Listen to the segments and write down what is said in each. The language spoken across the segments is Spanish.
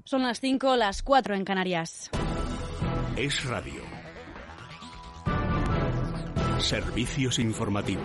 Son las 5, las 4 en Canarias. Es Radio. Servicios informativos.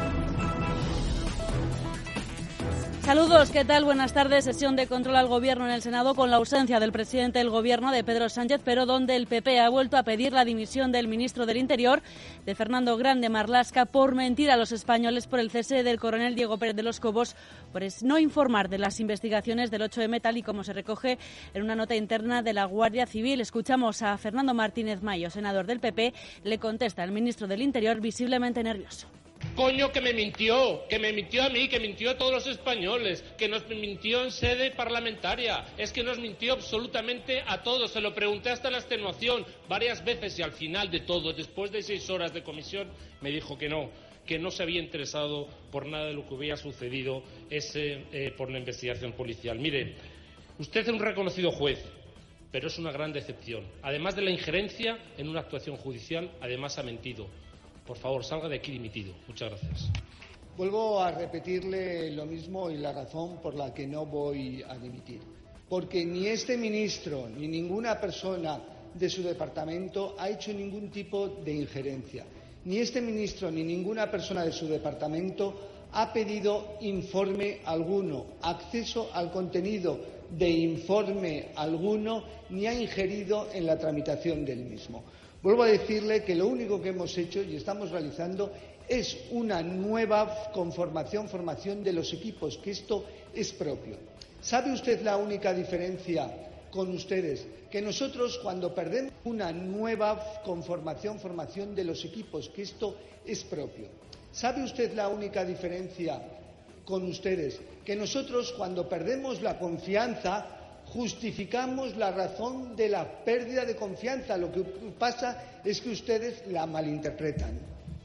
Saludos, ¿qué tal? Buenas tardes. Sesión de control al Gobierno en el Senado con la ausencia del presidente del Gobierno, de Pedro Sánchez, pero donde el PP ha vuelto a pedir la dimisión del ministro del Interior, de Fernando Grande Marlaska, por mentir a los españoles por el cese del coronel Diego Pérez de los Cobos, por no informar de las investigaciones del 8M, tal y como se recoge en una nota interna de la Guardia Civil. Escuchamos a Fernando Martínez Mayo, senador del PP. Le contesta el ministro del Interior, visiblemente nervioso. Coño, que me mintió a mí, que mintió a todos los españoles, que nos mintió en sede parlamentaria, es que nos mintió absolutamente a todos, se lo pregunté hasta la extenuación varias veces y al final de todo, después de 6 horas de comisión, me dijo que no se había interesado por nada de lo que hubiera sucedido por la investigación policial. Mire, usted es un reconocido juez, pero es una gran decepción. Además de la injerencia en una actuación judicial, además ha mentido. Por favor, salga de aquí dimitido. Muchas gracias. Vuelvo a repetirle lo mismo y la razón por la que no voy a dimitir. Porque ni este ministro ni ninguna persona de su departamento ha hecho ningún tipo de injerencia. Ni este ministro ni ninguna persona de su departamento ha pedido informe alguno, acceso al contenido de informe alguno, ni ha ingerido en la tramitación del mismo. Vuelvo a decirle que lo único que hemos hecho y estamos realizando es una nueva formación de los equipos, que esto es propio. ¿Sabe usted la única diferencia con ustedes? Que nosotros, cuando perdemos una nueva formación de los equipos, que esto es propio. ¿Sabe usted la única diferencia con ustedes? Que nosotros, cuando perdemos la confianza, justificamos la razón de la pérdida de confianza. Lo que pasa es que ustedes la malinterpretan.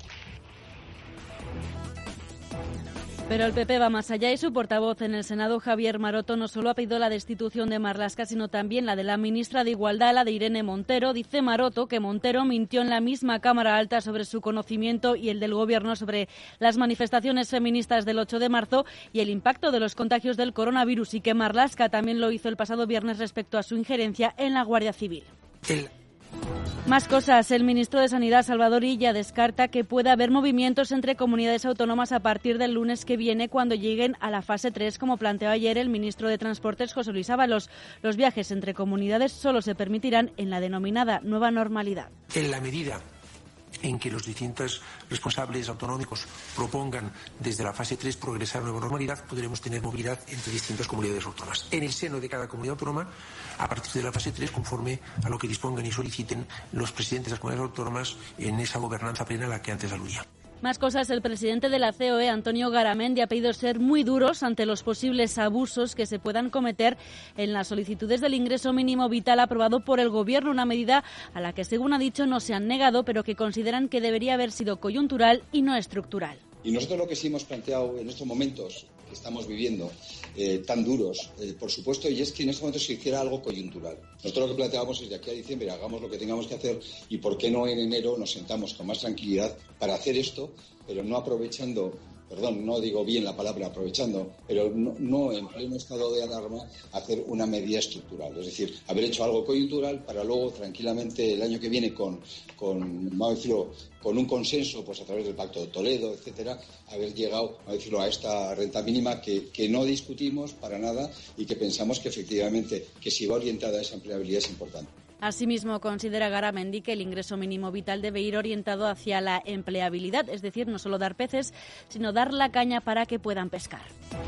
Pero el PP va más allá y su portavoz en el Senado, Javier Maroto, no solo ha pedido la destitución de Marlaska, sino también la de la ministra de Igualdad, la de Irene Montero. Dice Maroto que Montero mintió en la misma Cámara Alta sobre su conocimiento y el del Gobierno sobre las manifestaciones feministas del 8 de marzo y el impacto de los contagios del coronavirus, y que Marlaska también lo hizo el pasado viernes respecto a su injerencia en la Guardia Civil. Más cosas. El ministro de Sanidad, Salvador Illa, descarta que pueda haber movimientos entre comunidades autónomas a partir del lunes que viene, cuando lleguen a la fase 3, como planteó ayer el ministro de Transportes, José Luis Ábalos. Los viajes entre comunidades solo se permitirán en la denominada nueva normalidad. En la medida en que los distintos responsables autonómicos propongan desde la fase 3 progresar a nueva normalidad, podremos tener movilidad entre distintas comunidades autónomas. En el seno de cada comunidad autónoma, a partir de la fase 3, conforme a lo que dispongan y soliciten los presidentes de las comunidades autónomas en esa gobernanza plena a la que antes aludía. Más cosas. El presidente de la COE, Antonio Garamendi, ha pedido ser muy duros ante los posibles abusos que se puedan cometer en las solicitudes del ingreso mínimo vital aprobado por el Gobierno, una medida a la que, según ha dicho, no se han negado, pero que consideran que debería haber sido coyuntural y no estructural. Y nosotros lo que sí hemos planteado en estos momentos que estamos viviendo tan duros, por supuesto, y es que en estos momentos se hiciera algo coyuntural. Nosotros lo que planteábamos es de aquí a diciembre hagamos lo que tengamos que hacer y por qué no en enero nos sentamos con más tranquilidad para hacer esto, pero no aprovechando, perdón, no digo bien la palabra aprovechando, pero no en pleno estado de alarma hacer una medida estructural. Es decir, haber hecho algo coyuntural para luego tranquilamente el año que viene vamos a decirlo, con un consenso, pues a través del Pacto de Toledo, etcétera, haber llegado, a decirlo, a esta renta mínima que no discutimos para nada y que pensamos que efectivamente que si va orientada a esa empleabilidad es importante. Asimismo, considera Garamendi que el ingreso mínimo vital debe ir orientado hacia la empleabilidad, es decir, no solo dar peces, sino dar la caña para que puedan pescar.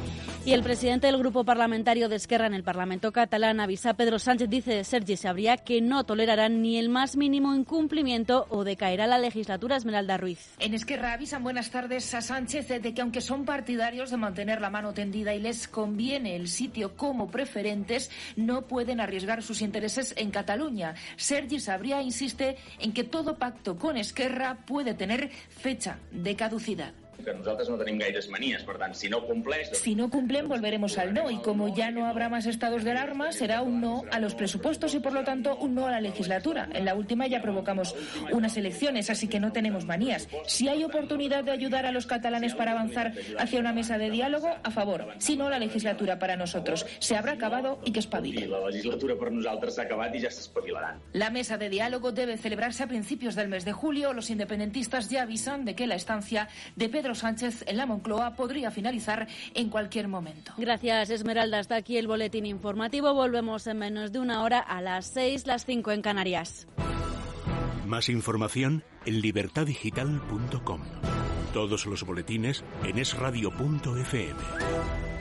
Y el presidente del grupo parlamentario de Esquerra en el Parlamento catalán, avisa Pedro Sánchez, dice de Sergi Sabrià, que no tolerarán ni el más mínimo incumplimiento o decaerá la legislatura. Esmeralda Ruiz. En Esquerra avisan, buenas tardes, a Sánchez de que aunque son partidarios de mantener la mano tendida y les conviene el sitio como preferentes, no pueden arriesgar sus intereses en Cataluña. Sergi Sabrià insiste en que todo pacto con Esquerra puede tener fecha de caducidad. Que nosaltres no tenim gaires manies, per tant, si no compleix... Si no cumplen, volveremos al no, y como ya no habrá más estados de alarma, será un no a los presupuestos y, por lo tanto, un no a la legislatura. En la última ya provocamos unas elecciones, así que no tenemos manías. Si hay oportunidad de ayudar a los catalanes para avanzar hacia una mesa de diálogo, a favor. Si no, la legislatura para nosotros se habrá acabado y que espabilen. La legislatura per nosaltres s'ha acabat i ja s'espavilaran. La mesa de diálogo debe celebrarse a principios del mes de julio. Los independentistas ya avisan de que la estancia de Pedro Sánchez en la Moncloa podría finalizar en cualquier momento. Gracias, Esmeralda. Hasta aquí el boletín informativo. Volvemos en menos de una hora a las 6, las 5 en Canarias. Más información en libertadigital.com. Todos los boletines en esradio.fm.